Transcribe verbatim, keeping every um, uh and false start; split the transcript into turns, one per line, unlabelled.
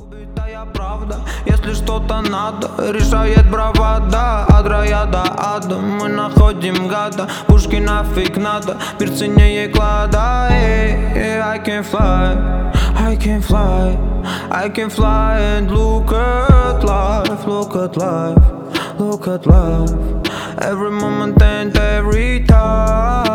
Убитая правда, если что-то надо, решает бравада. От рая до ада мы находим гада. Пушки нафиг надо, мир ценнее клада. Hey, I can fly, I can fly, I can fly and look at life, look at life, look at life. Every moment and every time.